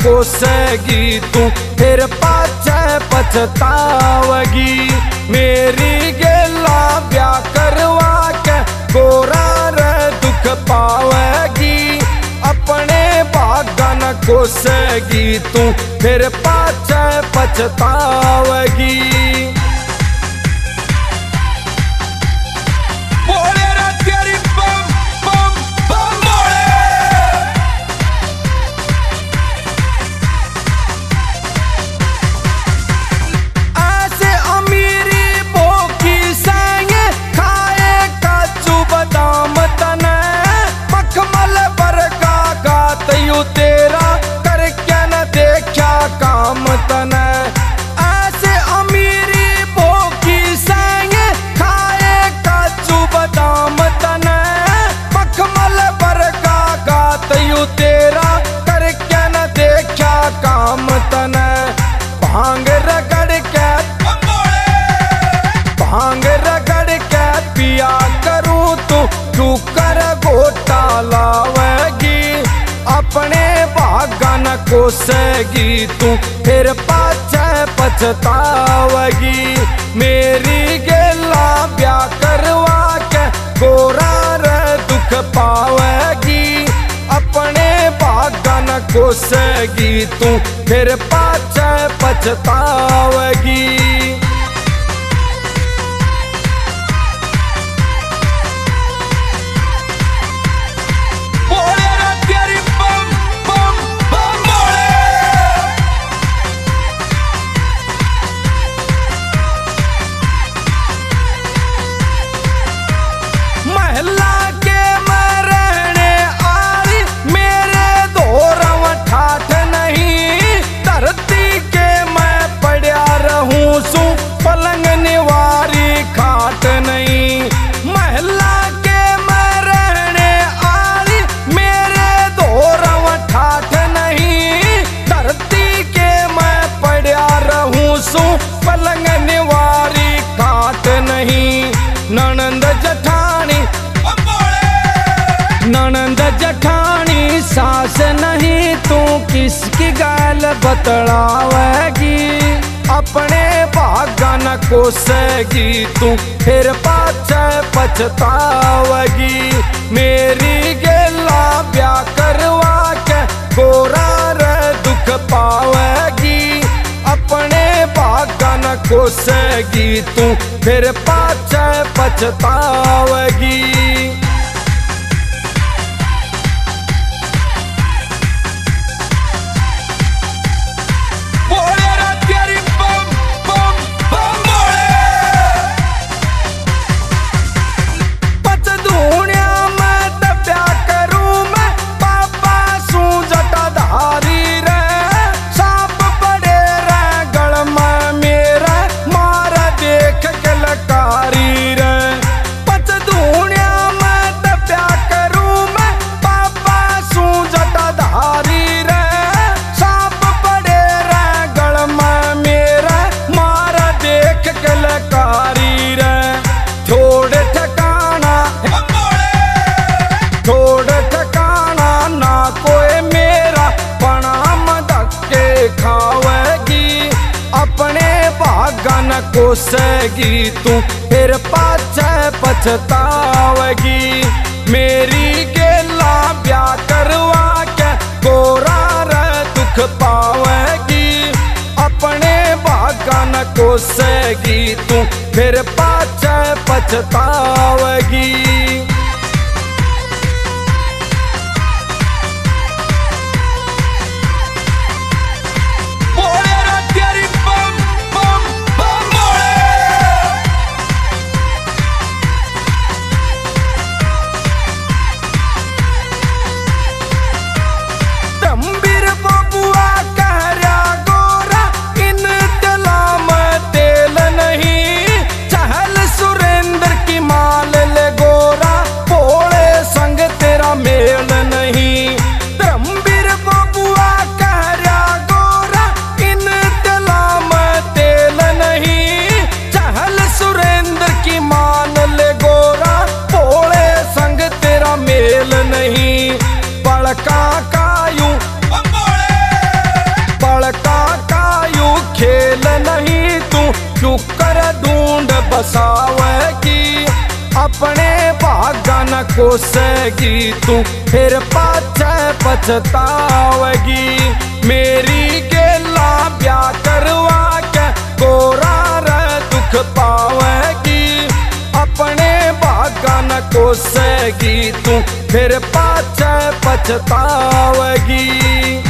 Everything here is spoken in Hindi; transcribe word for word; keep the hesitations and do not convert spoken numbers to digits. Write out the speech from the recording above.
कोसेगी तू फिर पाछे पछतावगी। मेरी गेला ब्याह करवा के गोरा रे दुख पावेगी। अपने भागा न कोसेगी तू फिर पाछे पछतावगी। तेरा करके न देखा काम तने ऐसे अमीरी भोगी संगे खाए काजू बादाम तने मखमल बरका गात यू तेरा करके न देखा काम तने। भांग रगड़ के भांग रगड़ के पिया करूँ तू तू कर गोटा लावेगी। अपने भागा न कोसेगी तू फिर पाछे पछतावगी। मेरी गेला ब्याह करवा के गोरा रे दुख पावेगी। अपने भागा न कोसेगी तू फिर पाछे पछतावगी। पलंग निवारी खाट नहीं महला के मैं रहने आली। मेरे दोरव ठाठ नहीं धरती के मैं पड़ा रहूं सू पलंग निवारी खाट नहीं। ननंद जठानी ननंद जठानी सास नहीं तू किसकी गाल बतलावेगी। अपने भागा न कोसेगी तू फिर पाछे पछतावगी। मेरी गेला ब्याह करवा के गोरा रे दुख पावेगी। अपने भागा न कोसेगी तू फिर पाछे पछतावगी। न कोसेगी तू फिर पाछे पछतावगी। मेरी गेला ब्याह करवा के गोरा रे दुख पावेगी। अपने भागा न कोसेगी तू फिर पाछे पछतावगी। ले अपने भागा न कोसेगी तू फिर पाछे पछतावेगी। मेरी गेला ब्याह करवा के कोरा रे दुख पावेगी। अपने भागा न कोसेगी तू फिर पाछे पछतावेगी।